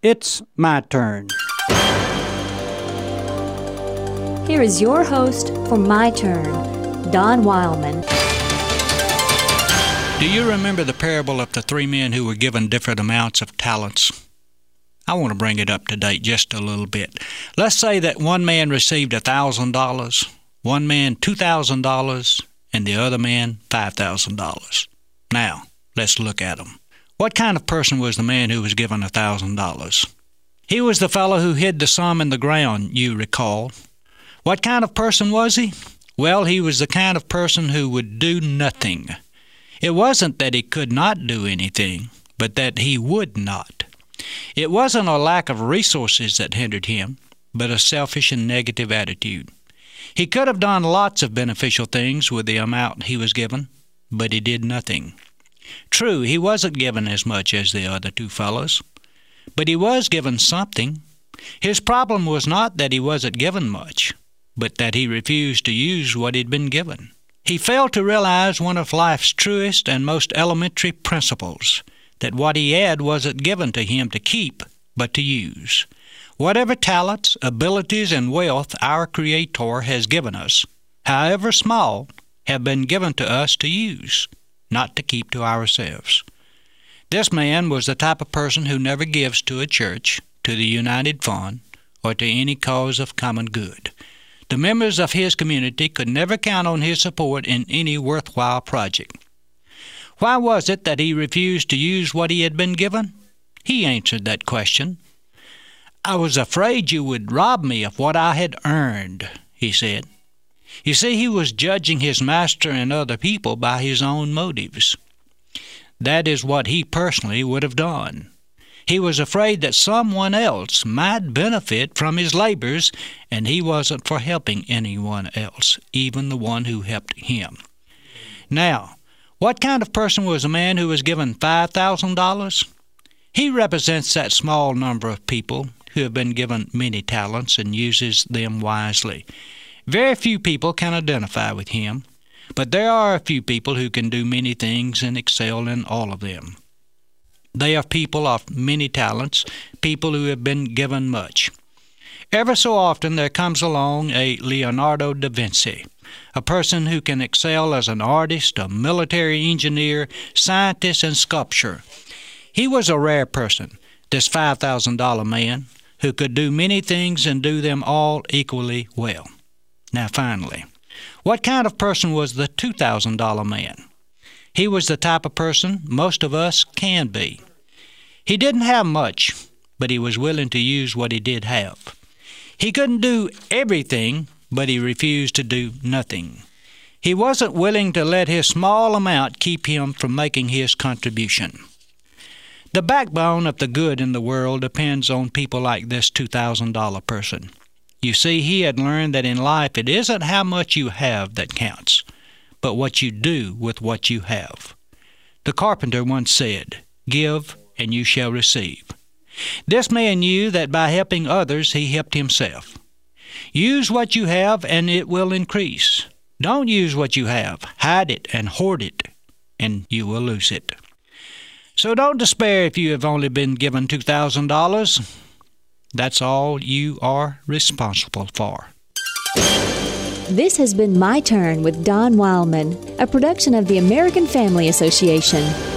It's my turn. Here is your host for My Turn, Don Wildman. Do you remember the parable of the three men who were given different amounts of talents? I want to bring it up to date just a little bit. Let's say that one man received $1,000, one man $2,000, and the other man $5,000. Now, let's look at them. What kind of person was the man who was given $1,000? He was the fellow who hid the sum in the ground, you recall. What kind of person was he? Well, he was the kind of person who would do nothing. It wasn't that he could not do anything, but that he would not. It wasn't a lack of resources that hindered him, but a selfish and negative attitude. He could have done lots of beneficial things with the amount he was given, but he did nothing. True, he wasn't given as much as the other two fellows, but he was given something. His problem was not that he wasn't given much, but that he refused to use what he'd been given. He failed to realize one of life's truest and most elementary principles, that what he had wasn't given to him to keep, but to use. Whatever talents, abilities, and wealth our Creator has given us, however small, have been given to us to use, not to keep to ourselves. This man was the type of person who never gives to a church, to the United Fund, or to any cause of common good. The members of his community could never count on his support in any worthwhile project. Why was it that he refused to use what he had been given? He answered that question. "I was afraid you would rob me of what I had earned," he said. You see, he was judging his master and other people by his own motives. That is what he personally would have done. He was afraid that someone else might benefit from his labors, and he wasn't for helping anyone else, even the one who helped him. Now, what kind of person was a man who was given $5,000? He represents that small number of people who have been given many talents and uses them wisely. Very few people can identify with him, but there are a few people who can do many things and excel in all of them. They are people of many talents, people who have been given much. Ever so often there comes along a Leonardo da Vinci, a person who can excel as an artist, a military engineer, scientist, and sculptor. He was a rare person, this $5,000 man, who could do many things and do them all equally well. Now finally, what kind of person was the $2,000 man? He was the type of person most of us can be. He didn't have much, but he was willing to use what he did have. He couldn't do everything, but he refused to do nothing. He wasn't willing to let his small amount keep him from making his contribution. The backbone of the good in the world depends on people like this $2,000 person. You see, he had learned that in life it isn't how much you have that counts, but what you do with what you have. The carpenter once said, "Give, and you shall receive." This man knew that by helping others, he helped himself. Use what you have, and it will increase. Don't use what you have. Hide it and hoard it, and you will lose it. So don't despair if you have only been given $2,000. That's all you are responsible for. This has been My Turn with Don Wildman, a production of the American Family Association.